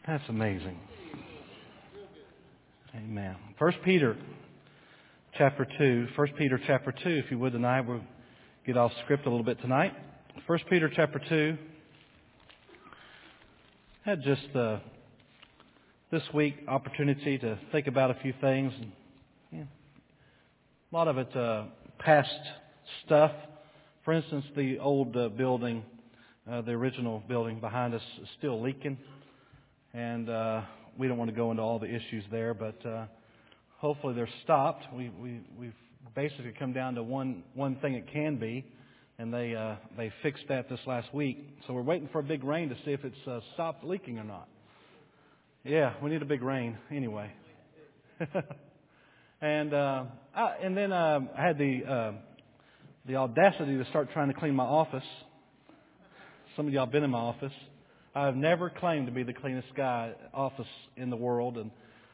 That's amazing. Amen. 1 Peter chapter 2. 1 Peter chapter 2, if you would tonight. We'll get off script a little bit tonight. 1 Peter chapter 2. Had just this week opportunity to think about a few things. And, a lot of it past stuff. For instance, the old building, the original building behind us is still leaking. And we don't want to go into all the issues there, but hopefully they're stopped. We've basically come down to one thing it can be, and they fixed that this last week. So we're waiting for a big rain to see if it's stopped leaking or not. Yeah, we need a big rain anyway. And then I had the audacity to start trying to clean my office. Some of y'all been in my office. I've never claimed to be the cleanest office in the world, and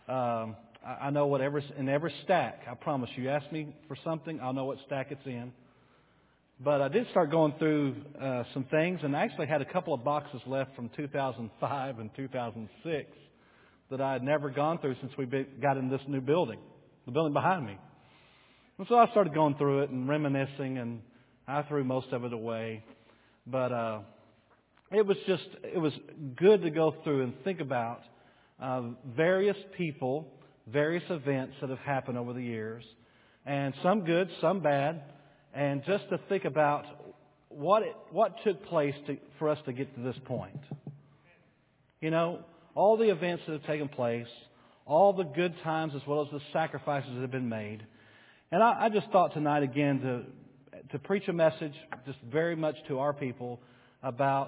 I know whatever's in every stack. I promise you. Ask me for something, I'll know what stack it's in. But I did start going through some things, and I actually had a couple of boxes left from 2005 and 2006 that I had never gone through since we got in this new building, the building behind me. And so I started going through it and reminiscing, and I threw most of it away. But it was good to go through and think about various people, various events that have happened over the years, and some good, some bad, and just to think about what took place for us to get to this point. You know, all the events that have taken place, all the good times as well as the sacrifices that have been made. And I just thought tonight again to preach a message just very much to our people about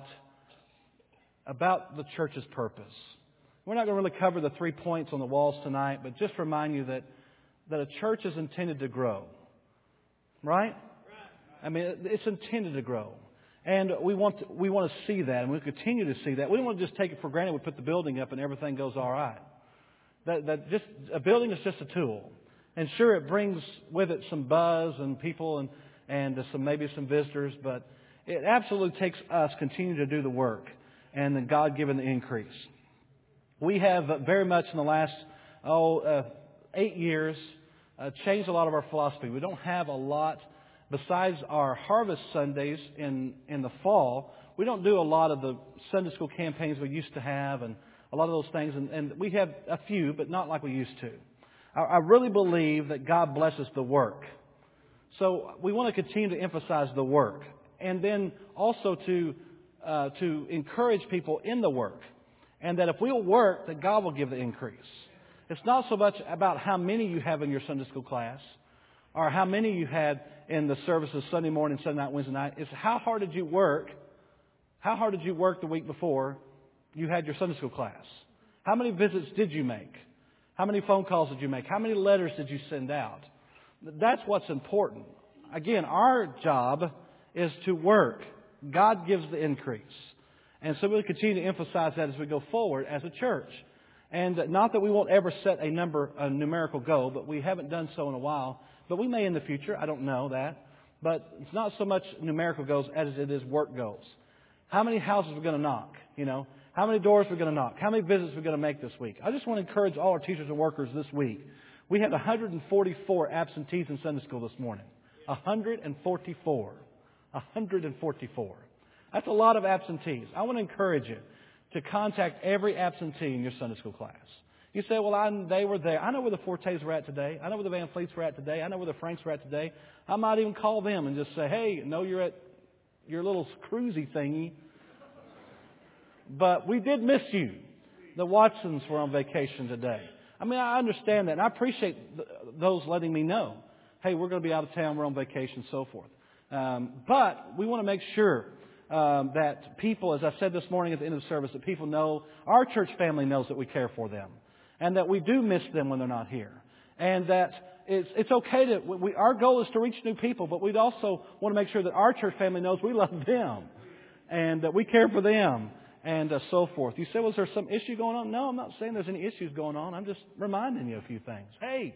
the church's purpose. We're not going to really cover the 3 points on the walls tonight, but just remind you that a church is intended to grow. Right? I mean, it's intended to grow. And we want to see that, and we'll continue to see that. We don't want to just take it for granted we put the building up and everything goes all right. That just a building is just a tool. And sure, it brings with it some buzz and people and maybe some visitors, but it absolutely takes us continue to do the work and then God given the increase. We have very much in the last 8 years changed a lot of our philosophy. We don't have a lot besides our harvest Sundays in the fall. We don't do a lot of the Sunday school campaigns we used to have and a lot of those things, and we have a few, but not like we used to. I really believe that God blesses the work. So we want to continue to emphasize the work, and then also to encourage people in the work, and that if we'll work, that God will give the increase. It's not so much about how many you have in your Sunday school class, or how many you had in the services Sunday morning, Sunday night, Wednesday night. It's how hard did you work? How hard did you work the week before you had your Sunday school class? How many visits did you make? How many phone calls did you make? How many letters did you send out? That's what's important. Again, our job is to work. God gives the increase. And so we'll continue to emphasize that as we go forward as a church. And not that we won't ever set a numerical goal, but we haven't done so in a while. But we may in the future. I don't know that. But it's not so much numerical goals as it is work goals. How many houses we're going to knock? You know, how many doors we're going to knock? How many visits we're going to make this week? I just want to encourage all our teachers and workers this week. We had 144 absentees in Sunday school this morning. 144. 144. That's a lot of absentees. I want to encourage you to contact every absentee in your Sunday school class. You say, well, they were there. I know where the Fortes were at today. I know where the Van Fleets were at today. I know where the Franks were at today. I might even call them and just say, hey, no, you're at your little cruisy thingy. But we did miss you. The Watsons were on vacation today. I mean, I understand that. And I appreciate those letting me know. Hey, we're going to be out of town. We're on vacation, so forth. But we want to make sure that people, as I said this morning at the end of the service, that people know, our church family knows that we care for them. And that we do miss them when they're not here. And that it's okay our goal is to reach new people, but we'd also want to make sure that our church family knows we love them. And that we care for them. And so forth. You say, well, is there some issue going on? No, I'm not saying there's any issues going on. I'm just reminding you a few things. Hey,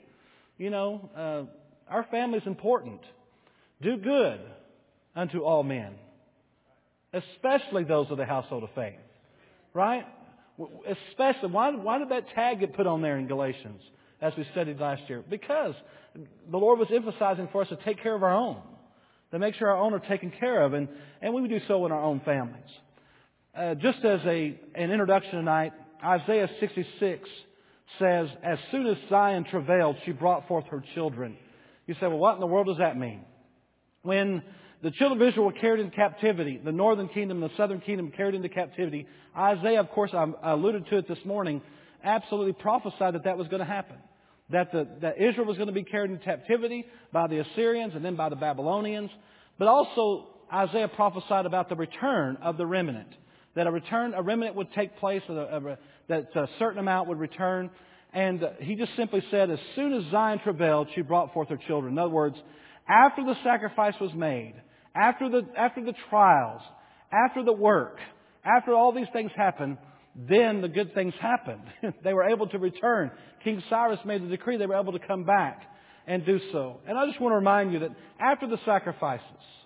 our family's important. Do good unto all men, especially those of the household of faith. Right? Especially, why did that tag get put on there in Galatians, as we studied last year? Because the Lord was emphasizing for us to take care of our own, to make sure our own are taken care of, and we do so in our own families. Just as an introduction tonight, Isaiah 66 says, "As soon as Zion travailed, she brought forth her children." You say, well, what in the world does that mean? When the children of Israel were carried into captivity, the northern kingdom and the southern kingdom carried into captivity, Isaiah, of course, I alluded to it this morning, absolutely prophesied that was going to happen. That Israel was going to be carried into captivity by the Assyrians and then by the Babylonians. But also, Isaiah prophesied about the return of the remnant. That a remnant would take place, that a certain amount would return. And he just simply said, as soon as Zion travailed, she brought forth her children. In other words, after the sacrifice was made, after the trials, after the work, after all these things happened, then the good things happened. They were able to return. King Cyrus made the decree. They were able to come back and do so. And I just want to remind you that after the sacrifices,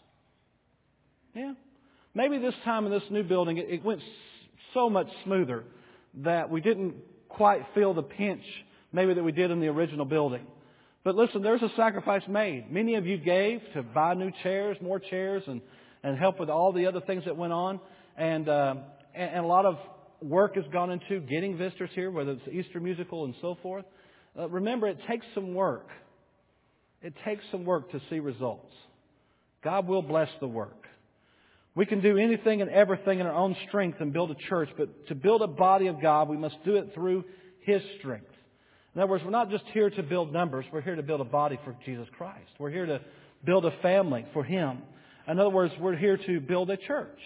maybe this time in this new building, it went so much smoother that we didn't quite feel the pinch maybe that we did in the original building. But listen, there's a sacrifice made. Many of you gave to buy new chairs, more chairs, and help with all the other things that went on. And a lot of work has gone into getting visitors here, whether it's the Easter musical and so forth. Remember, it takes some work. It takes some work to see results. God will bless the work. We can do anything and everything in our own strength and build a church, but to build a body of God, we must do it through His strength. In other words, we're not just here to build numbers. We're here to build a body for Jesus Christ. We're here to build a family for Him. In other words, we're here to build a church.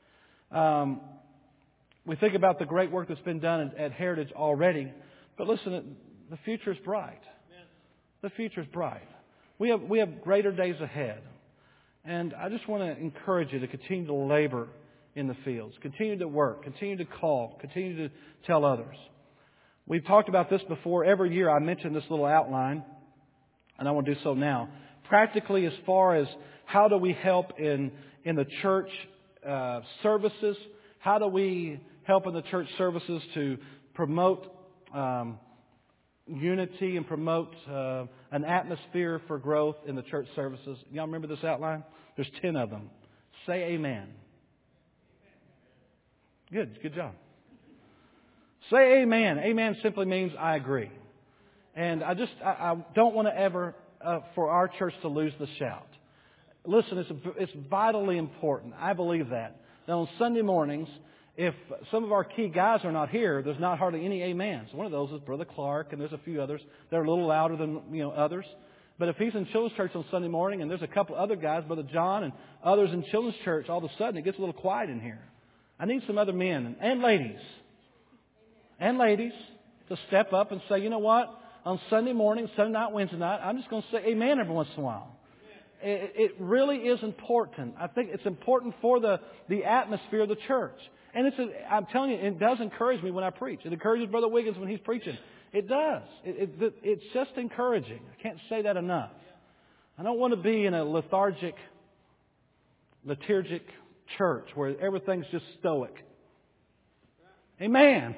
We think about the great work that's been done at Heritage already, but listen, the future is bright. The future is bright. We have greater days ahead. And I just want to encourage you to continue to labor in the fields. Continue to work. Continue to call. Continue to tell others. We've talked about this before. Every year I mention this little outline, and I want to do so now. Practically, as far as how do we help in the church services, how do we help in the church services to promote unity and promote an atmosphere for growth in the church services. Y'all remember this outline? There's 10 of them. Say amen. Good job. Say amen. Amen simply means I agree. And I don't want to ever for our church to lose the shout. Listen, it's vitally important. I believe that. Now on Sunday mornings, if some of our key guys are not here, there's not hardly any amens. One of those is Brother Clark, and there's a few others that are a little louder than others. But if he's in children's church on Sunday morning, and there's a couple other guys, Brother John and others in children's church, all of a sudden it gets a little quiet in here. I need some other men and ladies to step up and say, you know what? On Sunday morning, Sunday night, Wednesday night, I'm just going to say amen every once in a while. It really is important. I think it's important for the atmosphere of the church. And I'm telling you, it does encourage me when I preach. It encourages Brother Wiggins when he's preaching. It does. It's just encouraging. I can't say that enough. I don't want to be in a liturgic church where everything's just stoic. Amen.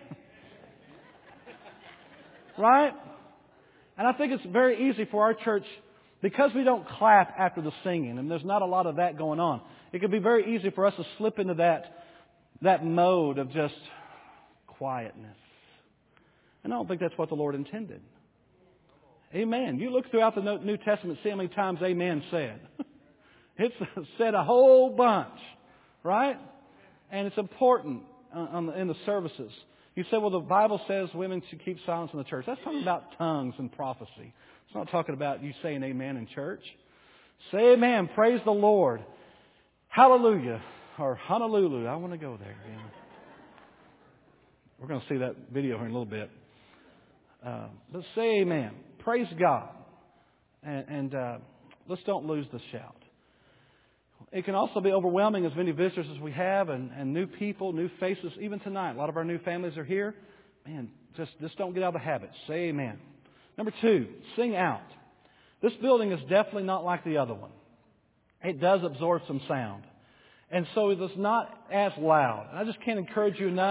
Right? And I think it's very easy for our church, because we don't clap after the singing, and there's not a lot of that going on. It can be very easy for us to slip into that mode of just quietness. And I don't think that's what the Lord intended. Amen. You look throughout the New Testament, see how many times amen said. It's said a whole bunch, right? And it's important in the services. You say, well, the Bible says women should keep silence in the church. That's talking about tongues and prophecy. It's not talking about you saying amen in church. Say amen. Praise the Lord. Hallelujah. Or Honolulu. I want to go there. Yeah. We're going to see that video here in a little bit. But say amen. Praise God. And let's don't lose the shout. It can also be overwhelming, as many visitors as we have, and new people, new faces. Even tonight, a lot of our new families are here. Man, just don't get out of the habit. Say amen. Number 2, sing out. This building is definitely not like the other one. It does absorb some sound. And so it is not as loud. I just can't encourage you enough.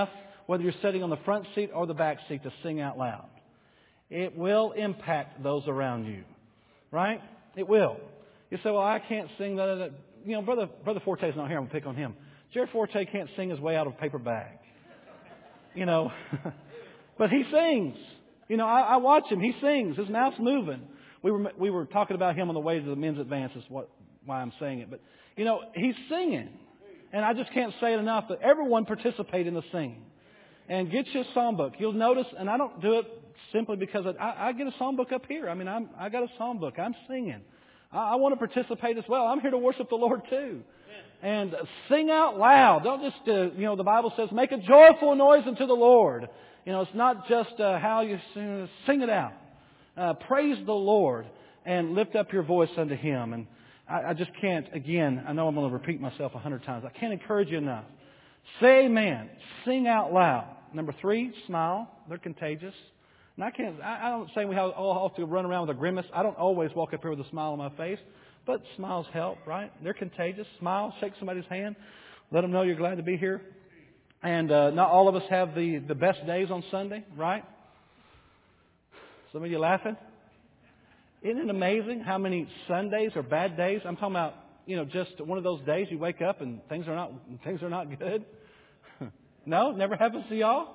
whether you're sitting on the front seat or the back seat, to sing out loud. It will impact those around you. Right? It will. You say, well, I can't sing that. You know, Brother Forte's not here. I'm going to pick on him. Jerry Forte can't sing his way out of a paper bag. You know, but he sings. You know, I watch him. He sings. His mouth's moving. We were talking about him on the way to the men's advance. Is why I'm saying it. But, you know, he's singing. And I just can't say it enough that everyone participate in the singing. And get your songbook. You'll notice, and I don't do it simply because I get a songbook up here. I mean, I got a songbook. I'm singing. I want to participate as well. I'm here to worship the Lord too. And sing out loud. Don't just, you know, the Bible says, make a joyful noise unto the Lord. You know, it's not just how you sing it out. Praise the Lord and lift up your voice unto Him. And I just can't, again, I know I'm going to repeat myself 100 times. I can't encourage you enough. Say amen. Sing out loud. Number 3, smile. They're contagious. And I don't say we all have to run around with a grimace. I don't always walk up here with a smile on my face. But smiles help, right? They're contagious. Smile, shake somebody's hand. Let them know you're glad to be here. And not all of us have the best days on Sunday, right? Some of you laughing? Isn't it amazing how many Sundays are bad days? I'm talking about, you know, just one of those days you wake up and things are not good. No, never happens to y'all?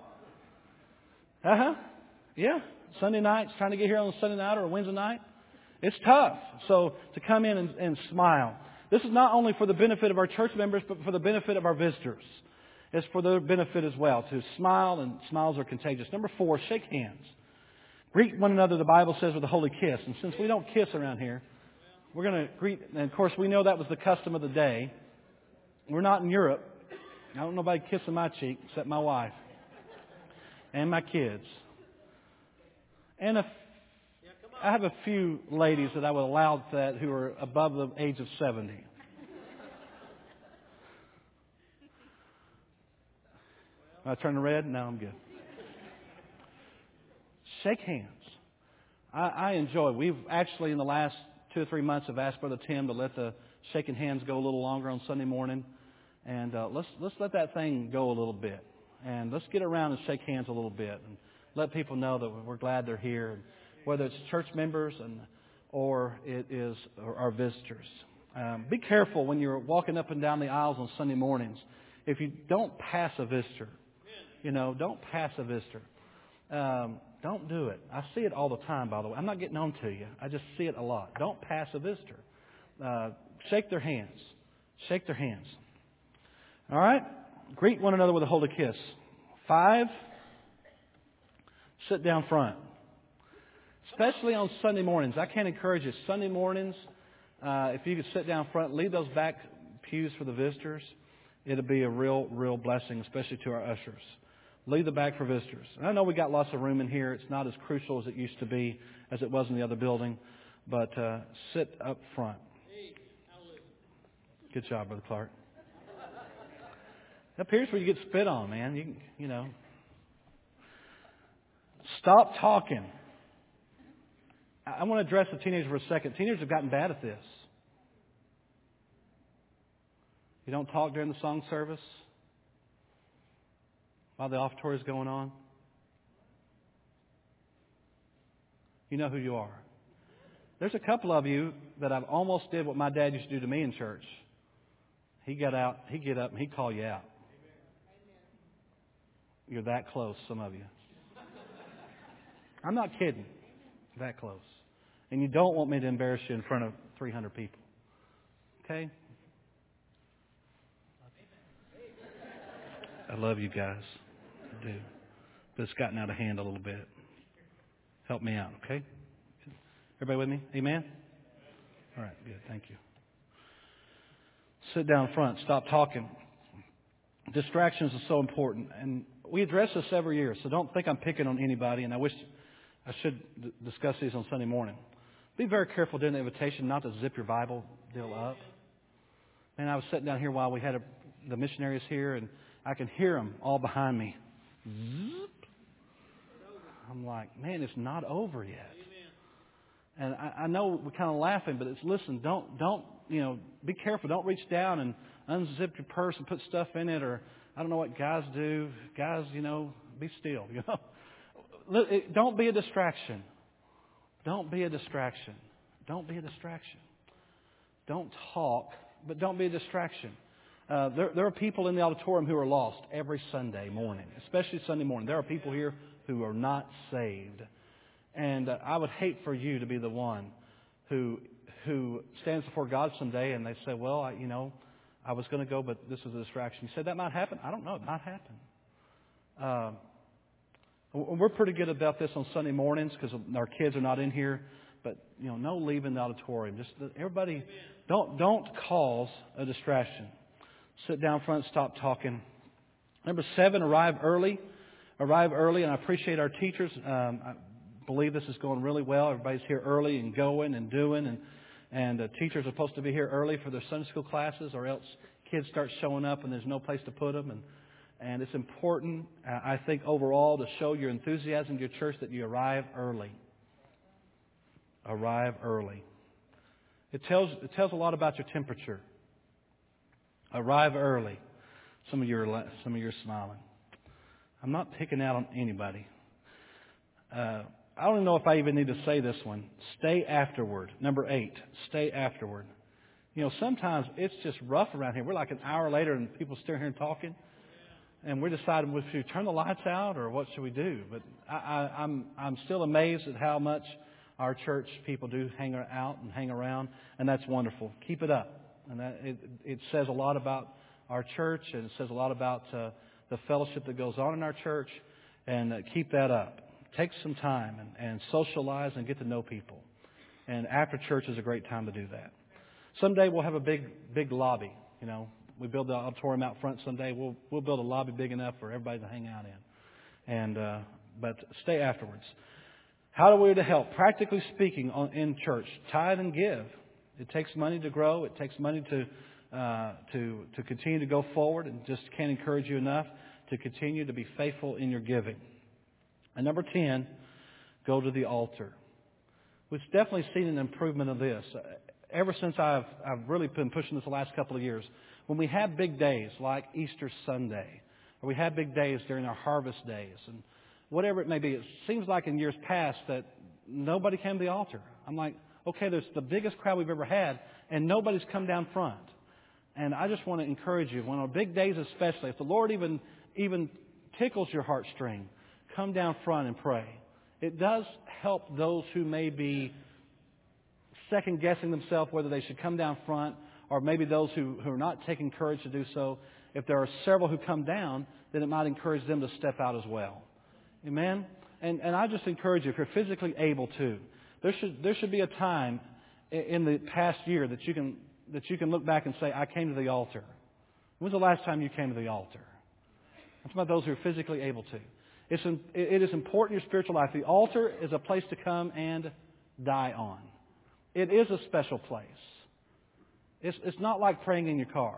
Yeah. Sunday nights, trying to get here on a Sunday night or a Wednesday night. It's tough. So to come in and smile. This is not only for the benefit of our church members, but for the benefit of our visitors. It's for their benefit as well, to smile, and smiles are contagious. Number 4, shake hands. Greet one another, the Bible says, with a holy kiss. And since we don't kiss around here, we're going to greet, and of course we know that was the custom of the day. We're not in Europe. I don't know nobody kissing my cheek except my wife and my kids. And I have a few ladies that I would allow to that who are above the age of 70. I turn to red? No, I'm good. Shake hands. I enjoy. We've actually in the last 2 or 3 months have asked Brother Tim to let the shaking hands go a little longer on Sunday morning, and let's let that thing go a little bit, and let's get around and shake hands a little bit, and let people know that we're glad they're here, whether it's church members or it is our visitors. Be careful when you're walking up and down the aisles on Sunday mornings. If you don't pass a visitor, don't pass a visitor. Don't do it. I see it all the time, by the way. I'm not getting on to you. I just see it a lot. Don't pass a visitor. Shake their hands. Shake their hands. All right? Greet one another with a holy kiss. 5, sit down front. Especially on Sunday mornings. I can't encourage you. Sunday mornings, if you could sit down front, leave those back pews for the visitors. It'll be a real, real blessing, especially to our ushers. Leave the back for visitors. And I know we got lots of room in here. It's not as crucial as it used to be, as it was in the other building. But sit up front. Good job, Brother Clark. Up here's where you get spit on, man. You know. Stop talking. I want to address the teenagers for a second. Teenagers have gotten bad at this. You don't talk during the song service while the offertory is going on. You know who you are. There's a couple of you that I've almost did what my dad used to do to me in church. He'd get up, and he'd call you out. You're that close, some of you. I'm not kidding. That close. And you don't want me to embarrass you in front of 300 people. Okay? I love you guys. I do. But it's gotten out of hand a little bit. Help me out, okay? Everybody with me? Amen? All right, good. Thank you. Sit down front. Stop talking. Distractions are so important. And we address this every year, so don't think I'm picking on anybody, and I wish I should discuss these on Sunday morning. Be very careful during the invitation not to zip your Bible deal up. And I was sitting down here while we had the missionaries here, and I can hear them all behind me. Zip. I'm like, man, it's not over yet. And I know we're kind of laughing, but listen, don't be careful. Don't reach down and unzip your purse and put stuff in it. Or don't know what guys do. Guys, be still. Don't be a distraction. Don't be a distraction. Don't be a distraction. Don't talk, but don't be a distraction. There are people in the auditorium who are lost every Sunday morning, especially Sunday morning. There are people here who are not saved. And I would hate for you to be the one who stands before God someday and they say, well, I was going to go, but this was a distraction. You said that might happen? I don't know. It might happen. We're pretty good about this on Sunday mornings because our kids are not in here. But, no leaving the auditorium. Just everybody, don't cause a distraction. Sit down front, stop talking. Number 7, arrive early. Arrive early, and I appreciate our teachers. I believe this is going really well. Everybody's here early and going and doing, and teachers are supposed to be here early for their Sunday school classes, or else kids start showing up and there's no place to put them. And it's important, I think, overall, to show your enthusiasm to your church that you arrive early. Arrive early. It tells a lot about your temperature. Arrive early. Some of you are smiling. I'm not picking out on anybody. I don't even know if I even need to say this one. Stay afterward. Number 8. Stay afterward. Sometimes it's just rough around here. We're like an hour later and people still here and talking. And we're deciding if we turn the lights out or what should we do. But I'm still amazed at how much our church people do hang out and hang around. And that's wonderful. Keep it up. And it says a lot about our church, and it says a lot about the fellowship that goes on in our church. And keep that up. Take some time and socialize and get to know people. And after church is a great time to do that. Someday we'll have a big lobby. We build the auditorium out front someday. We'll build a lobby big enough for everybody to hang out in. But stay afterwards. How are we to help? Practically speaking, in church, tithe and give. It takes money to grow. It takes money to continue to go forward, and just can't encourage you enough to continue to be faithful in your giving. And number 10, go to the altar. We've definitely seen an improvement of this. Ever since I've really been pushing this the last couple of years, when we have big days like Easter Sunday, or we have big days during our harvest days, and whatever it may be, it seems like in years past that nobody came to the altar. I'm like, okay, there's the biggest crowd we've ever had, and nobody's come down front. And I just want to encourage you, when on big days especially, if the Lord even tickles your heartstring, come down front and pray. It does help those who may be second-guessing themselves whether they should come down front, or maybe those who are not taking courage to do so. If there are several who come down, then it might encourage them to step out as well. Amen? And I just encourage you, if you're physically able to, there should be a time in the past year that you can look back and say, I came to the altar. When was the last time you came to the altar? That's about those who are physically able to. It is important in your spiritual life. The altar is a place to come and die on. It is a special place. It's not like praying in your car.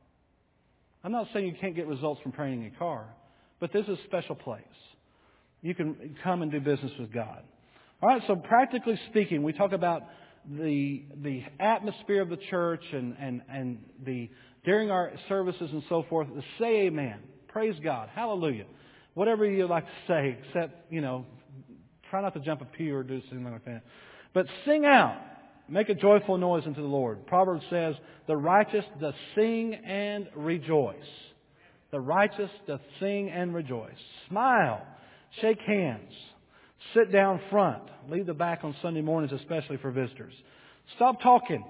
I'm not saying you can't get results from praying in your car, but this is a special place. You can come and do business with God. All right, so practically speaking, we talk about the atmosphere of the church and during our services and so forth. Say amen. Praise God. Hallelujah. Whatever you like to say, except, try not to jump a pew or do something like that. But sing out. Make a joyful noise unto the Lord. Proverbs says, the righteous doth sing and rejoice. The righteous doth sing and rejoice. Smile. Shake hands. Sit down front. Leave the back on Sunday mornings, especially for visitors. Stop talking.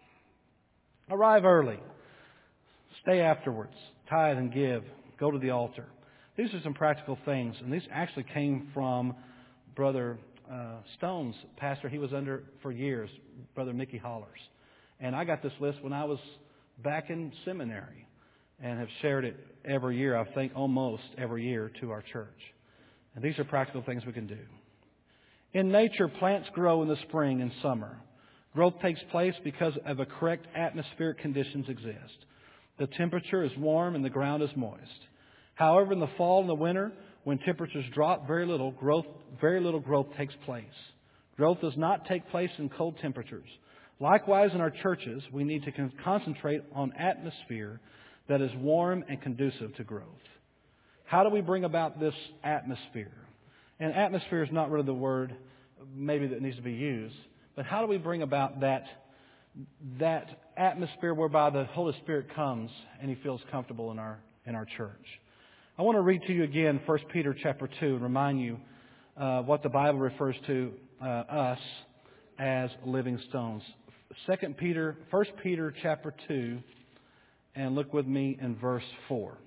Arrive early. Stay afterwards. Tithe and give. Go to the altar. These are some practical things, and these actually came from Brother Stone's pastor he was under for years, Brother Mickey Hollers. And I got this list when I was back in seminary and have shared it every year, I think almost every year, to our church. And these are practical things we can do. In nature, plants grow in the spring and summer. Growth takes place because of a correct atmospheric conditions exist. The temperature is warm and the ground is moist. However, in the fall and the winter, when temperatures drop very little growth takes place. Growth does not take place in cold temperatures. Likewise, in our churches, we need to concentrate on atmosphere that is warm and conducive to growth. How do we bring about this atmosphere? And atmosphere is not really the word maybe that needs to be used, but how do we bring about that atmosphere whereby the Holy Spirit comes and He feels comfortable in our church? I want to read to you again 1 Peter chapter 2 and remind you what the Bible refers to us as living stones. 1 Peter chapter 2, and look with me in verse 4.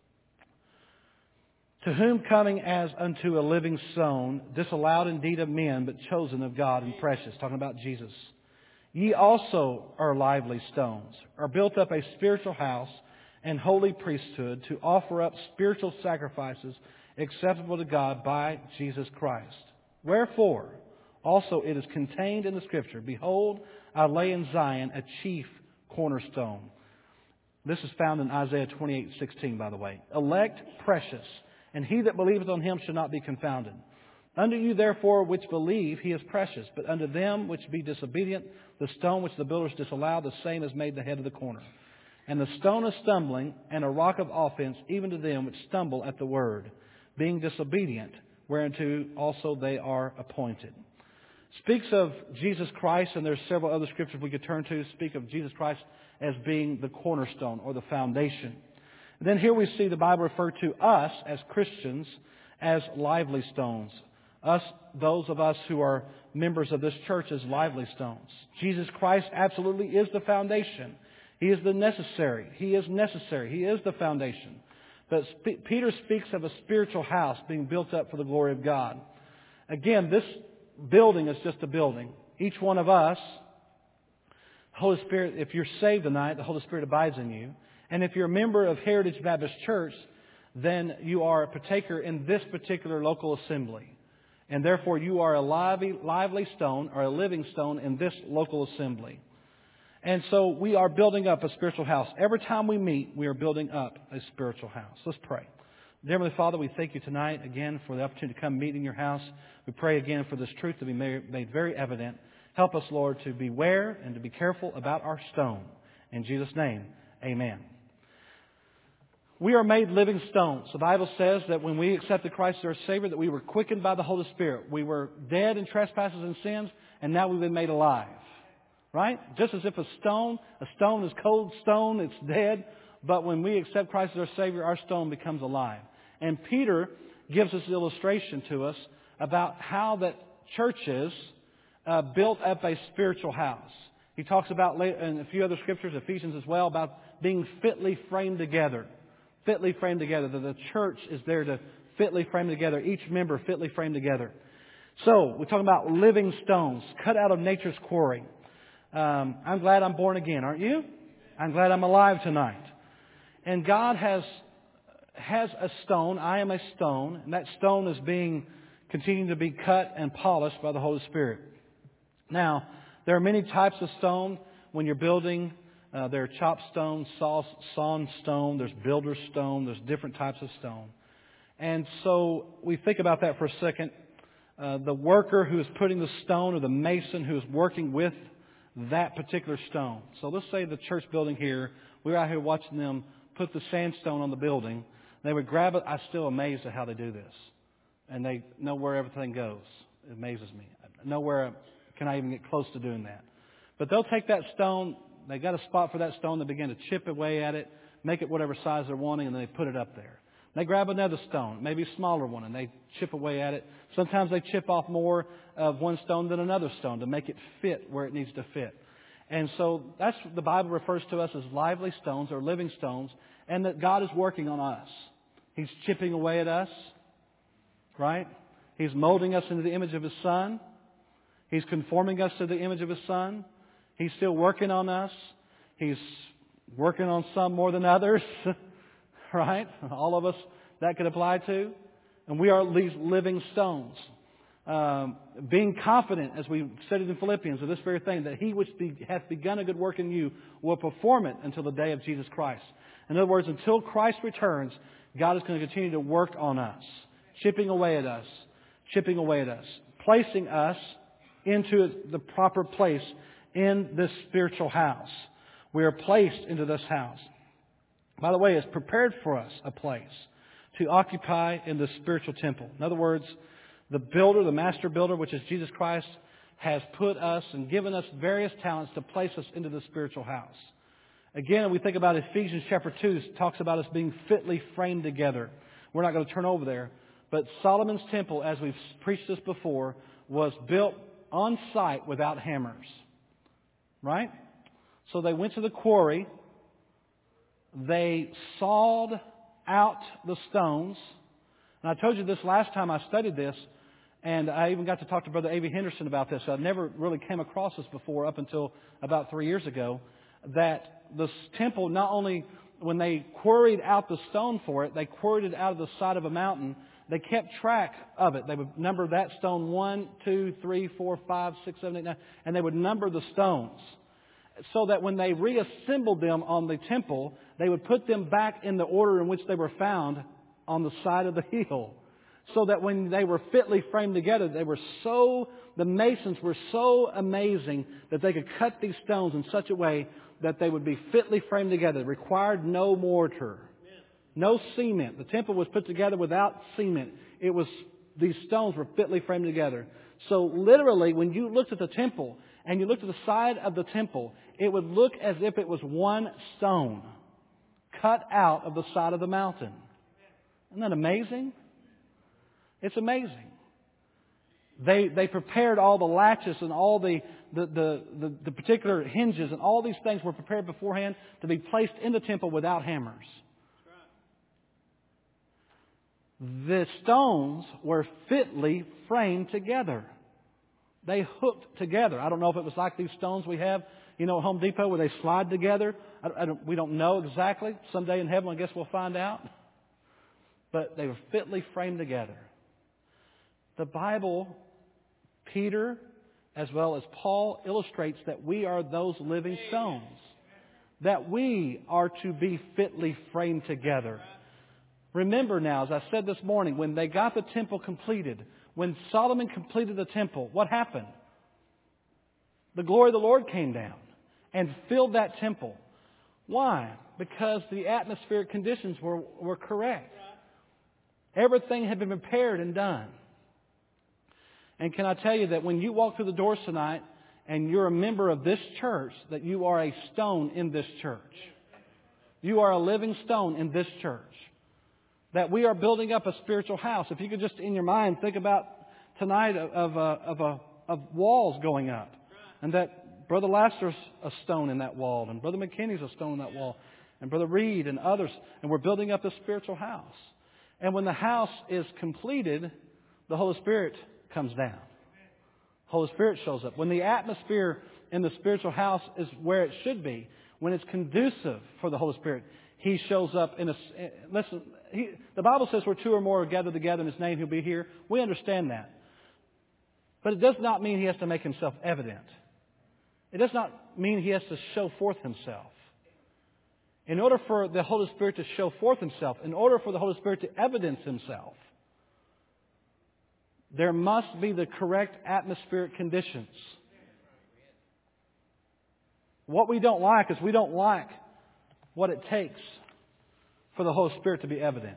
To whom coming as unto a living stone, disallowed indeed of men, but chosen of God and precious. Talking about Jesus. Ye also are lively stones, are built up a spiritual house and holy priesthood, to offer up spiritual sacrifices acceptable to God by Jesus Christ. Wherefore, also it is contained in the Scripture, Behold, I lay in Zion a chief cornerstone. This is found in Isaiah 28:16, by the way. Elect, precious, and he that believeth on Him shall not be confounded. Unto you therefore which believe, He is precious. But unto them which be disobedient, the stone which the builders disallowed, the same is made the head of the corner. And the stone of stumbling, and a rock of offense, even to them which stumble at the word, being disobedient, whereunto also they are appointed. Speaks of Jesus Christ, and there's several other scriptures we could turn to, speak of Jesus Christ as being the cornerstone or the foundation. And then here we see the Bible refer to us as Christians as lively stones. Those of us who are members of this church as lively stones. Jesus Christ absolutely is the foundation. He is the necessary. He is necessary. He is the foundation. But Peter speaks of a spiritual house being built up for the glory of God. Again, this building is just a building. Each one of us, Holy Spirit, if you're saved tonight, the Holy Spirit abides in you. And if you're a member of Heritage Baptist Church, then you are a partaker in this particular local assembly. And therefore you are a lively stone or a living stone in this local assembly. And so we are building up a spiritual house. Every time we meet, we are building up a spiritual house. Let's pray. Dear Heavenly Father, we thank you tonight again for the opportunity to come meet in your house. We pray again for this truth to be made very evident. Help us, Lord, to beware and to be careful about our stone. In Jesus' name, amen. We are made living stones. The Bible says that when we accepted Christ as our Savior, that we were quickened by the Holy Spirit. We were dead in trespasses and sins, and now we've been made alive. Right? Just as if a stone is cold stone, it's dead. But when we accept Christ as our Savior, our stone becomes alive. And Peter gives us an illustration to us about how that churches built up a spiritual house. He talks about, in a few other scriptures, Ephesians as well, about being fitly framed together. Fitly framed together. That the church is there to fitly frame together. Each member fitly framed together. So, we're talking about living stones, cut out of nature's quarry. I'm glad I'm born again, aren't you? I'm glad I'm alive tonight. And God has a stone. I am a stone. And that stone is continuing to be cut and polished by the Holy Spirit. Now, there are many types of stone when you're building. There are chopped stone, sawn stone, there's builder's stone, there's different types of stone. And so we think about that for a second. The worker who is putting the stone, or the mason who is working with that particular stone. So let's say the church building here, we're out here watching them put the sandstone on the building. They would grab it. I'm still amazed at how they do this. And they know where everything goes. It amazes me. Nowhere can I even get close to doing that. But they'll take that stone. They got a spot for that stone. They begin to chip away at it, make it whatever size they're wanting, and then they put it up there. They grab another stone, maybe a smaller one, and they chip away at it. Sometimes they chip off more of one stone than another stone to make it fit where it needs to fit. And so that's what the Bible refers to us as lively stones or living stones, and that God is working on us. He's chipping away at us, right? He's molding us into the image of His Son. He's conforming us to the image of His Son. He's still working on us. He's working on some more than others, right? All of us that could apply to. And we are these living stones. Being confident, as we studied in Philippians, of this very thing, that He which hath begun a good work in you will perform it until the day of Jesus Christ. In other words, until Christ returns, God is going to continue to work on us, chipping away at us, placing us into the proper place in this spiritual house. We are placed into this house. by the way, has prepared for us a place to occupy in the spiritual temple. In other words, the builder, the master builder, which is Jesus Christ, has put us and given us various talents to place us into the spiritual house. Again, we think about Ephesians chapter 2, it talks about us being fitly framed together. We're not going to turn over there. But Solomon's temple, as we've preached this before, was built on site without hammers. Right? So they went to the quarry. They sawed out the stones. And I told you this last time I studied this. And I even got to talk to Brother A.V. Henderson about this. I never really came across this before up until about 3 years ago. That the temple, not only when they quarried out the stone for it, they quarried it out of the side of a mountain. They kept track of it. They would number that stone 1, 2, 3, 4, 5, 6, 7, 8, 9. And they would number the stones. So that when they reassembled them on the temple, they would put them back in the order in which they were found on the side of the hill. So that when they were fitly framed together, the masons were so amazing that they could cut these stones in such a way that they would be fitly framed together. It required no mortar, no cement. The temple was put together without cement. These stones were fitly framed together. So literally, when you looked at the temple and you looked at the side of the temple, it would look as if it was one stone cut out of the side of the mountain. Isn't that amazing? It's amazing. They prepared all the latches and all the particular hinges and all these things were prepared beforehand to be placed in the temple without hammers. The stones were fitly framed together. They hooked together. I don't know if it was like these stones we have, at Home Depot where they slide together. We don't know exactly. Someday in heaven, I guess we'll find out. But they were fitly framed together. The Bible, Peter, as well as Paul, illustrates that we are those living stones. That we are to be fitly framed together. Remember now, as I said this morning, when they got the temple completed, when Solomon completed the temple, what happened? The glory of the Lord came down and filled that temple. Why? Because the atmospheric conditions were correct. Everything had been prepared and done. And can I tell you that when you walk through the doors tonight and you're a member of this church, that you are a stone in this church. You are a living stone in this church. That we are building up a spiritual house. If you could just in your mind think about tonight of walls going up. And that Brother Laster's a stone in that wall. And Brother McKinney's a stone in that wall. And Brother Reed and others. And we're building up a spiritual house. And when the house is completed, the Holy Spirit comes down. Holy Spirit shows up. When the atmosphere in the spiritual house is where it should be, when it's conducive for the Holy Spirit, He shows up listen, the Bible says where two or more are gathered together in His name, He'll be here. We understand that. But it does not mean He has to make Himself evident. It does not mean He has to show forth Himself. In order for the Holy Spirit to show forth Himself, in order for the Holy Spirit to evidence Himself, there must be the correct atmospheric conditions. What we don't like is we don't like what it takes for the Holy Spirit to be evident.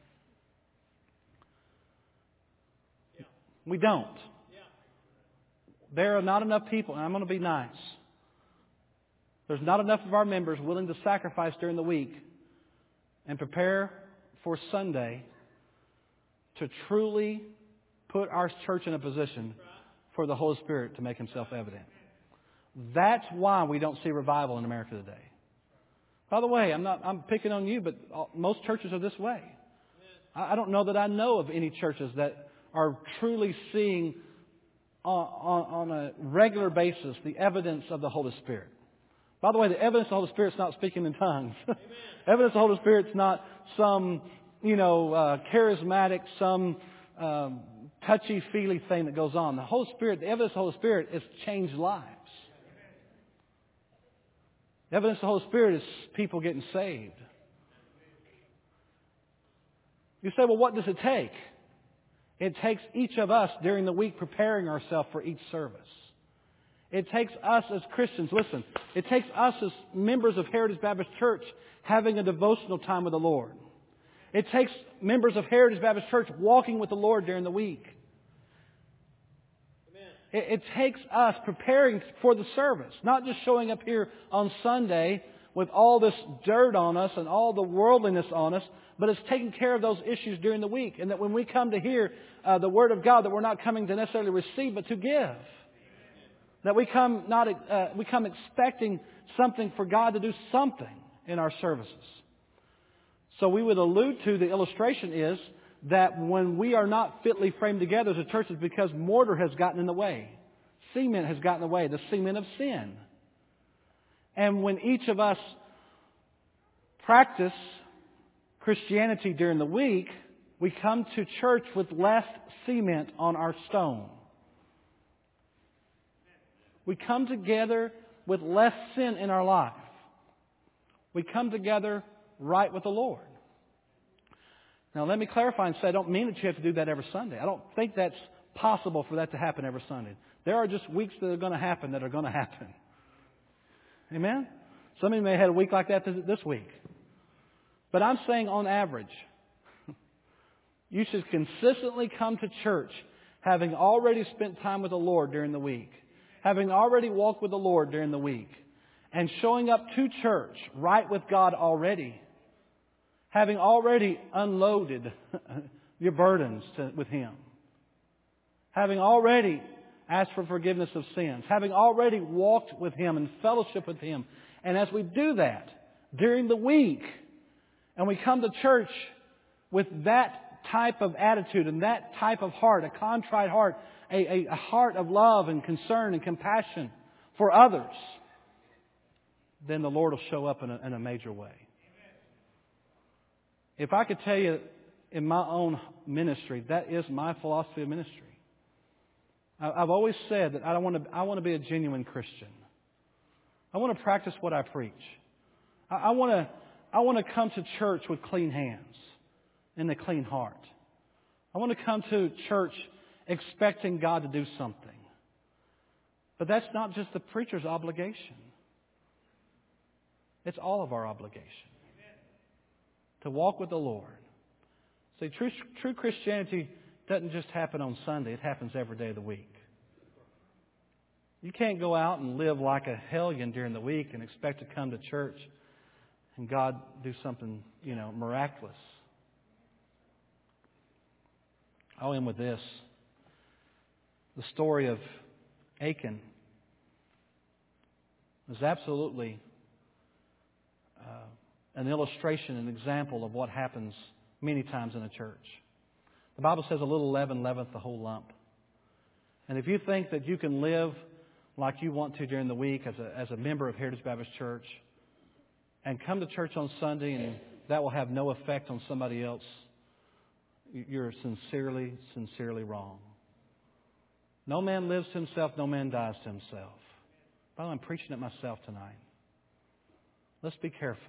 We don't. There are not enough people, and I'm going to be nice. There's not enough of our members willing to sacrifice during the week and prepare for Sunday to truly put our church in a position for the Holy Spirit to make Himself evident. That's why we don't see revival in America today. By the way, I'm picking on you, but most churches are this way. I don't know that I know of any churches that are truly seeing on a regular basis the evidence of the Holy Spirit. By the way, the evidence of the Holy Spirit is not speaking in tongues. Evidence of the Holy Spirit is not some, charismatic, some touchy-feely thing that goes on. The Holy Spirit, the evidence of the Holy Spirit is changed lives. The evidence of the Holy Spirit is people getting saved. You say, well, what does it take? It takes each of us during the week preparing ourselves for each service. It takes us as Christians, listen, it takes us as members of Heritage Baptist Church having a devotional time with the Lord. It takes members of Heritage Baptist Church walking with the Lord during the week. It takes us preparing for the service, not just showing up here on Sunday with all this dirt on us and all the worldliness on us, but it's taking care of those issues during the week. And that when we come to hear the Word of God, that we're not coming to necessarily receive, but to give. That we come expecting something for God to do something in our services. So we would allude to, the illustration is that when we are not fitly framed together as a church, it's because mortar has gotten in the way. Cement has gotten in the way, the cement of sin. And when each of us practice Christianity during the week, we come to church with less cement on our stone. We come together with less sin in our life. We come together right with the Lord. Now let me clarify and say I don't mean that you have to do that every Sunday. I don't think that's possible for that to happen every Sunday. There are just weeks that are going to happen that are going to happen. Amen? Some of you may have had a week like that this week. But I'm saying on average, you should consistently come to church having already spent time with the Lord during the week, having already walked with the Lord during the week, and showing up to church right with God already, having already unloaded your burdens with Him, having already asked for forgiveness of sins, having already walked with Him and fellowship with Him. And as we do that during the week, and we come to church with that type of attitude and that type of heart, a contrite heart, a heart of love and concern and compassion for others, then the Lord will show up in a major way. If I could tell you in my own ministry, that is my philosophy of ministry. I've always said that I want to be a genuine Christian. I want to practice what I preach. I want to come to church with clean hands and a clean heart. I want to come to church expecting God to do something. But that's not just the preacher's obligation. It's all of our obligation. To walk with the Lord. See, true Christianity doesn't just happen on Sunday. It happens every day of the week. You can't go out and live like a hellion during the week and expect to come to church and God do something, miraculous. I'll end with this. The story of Achan is absolutely an illustration, an example of what happens many times in a church. The Bible says a little leaven leaveneth the whole lump. And if you think that you can live like you want to during the week as a member of Heritage Baptist Church and come to church on Sunday and that will have no effect on somebody else, you're sincerely, sincerely wrong. No man lives to himself, no man dies to himself. By the way, I'm preaching it myself tonight. Let's be careful.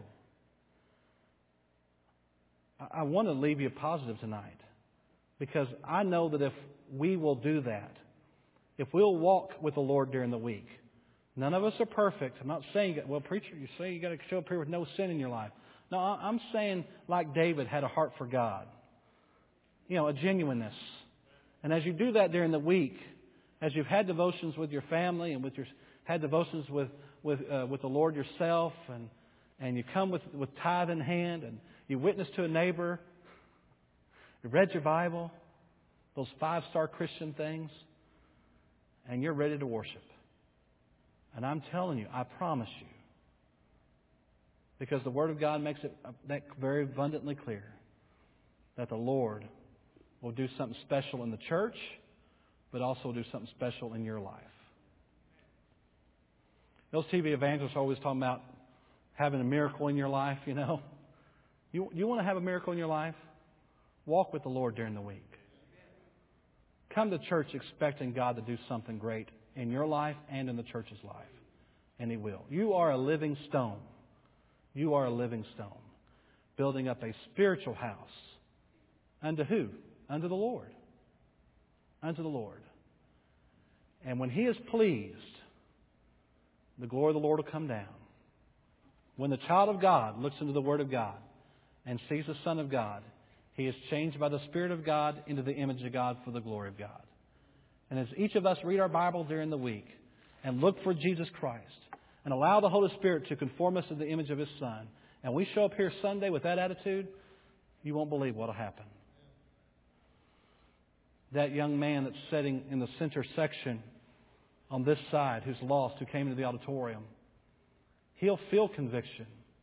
I want to leave you positive tonight because I know that if we will do that, if we'll walk with the Lord during the week, none of us are perfect. I'm not saying, well, preacher, you say you got to show up here with no sin in your life. No, I'm saying like David had a heart for God. A genuineness. And as you do that during the week, as you've had devotions with your family and had devotions with the Lord yourself, and you come with tithe in hand, and you witness to a neighbor, you read your Bible, those 5-star Christian things, and you're ready to worship. And I'm telling you, I promise you, because the Word of God makes it very abundantly clear, that the Lord will do something special in the church, but also do something special in your life. Those TV evangelists are always talking about having a miracle in your life, You want to have a miracle in your life? Walk with the Lord during the week. Come to church expecting God to do something great in your life and in the church's life. And He will. You are a living stone. You are a living stone. Building up a spiritual house. Unto who? Unto the Lord. Unto the Lord. And when He is pleased, the glory of the Lord will come down. When the child of God looks into the Word of God and sees the Son of God, he is changed by the Spirit of God into the image of God for the glory of God. And as each of us read our Bible during the week and look for Jesus Christ and allow the Holy Spirit to conform us to the image of His Son, and we show up here Sunday with that attitude, you won't believe what will happen. That young man that's sitting in the center section on this side who's lost, who came into the auditorium, he'll feel conviction.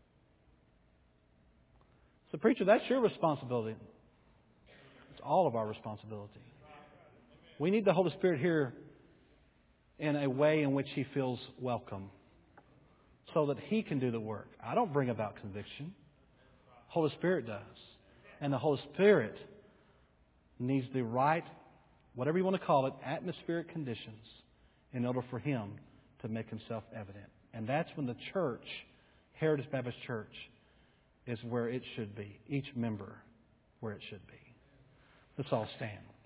So, preacher, that's your responsibility. It's all of our responsibility. We need the Holy Spirit here in a way in which He feels welcome so that He can do the work. I don't bring about conviction. Holy Spirit does. And the Holy Spirit needs the right, whatever you want to call it, atmospheric conditions in order for Him to make Himself evident. And that's when the church, Heritage Baptist Church, is where it should be. Each member where it should be. Let's all stand.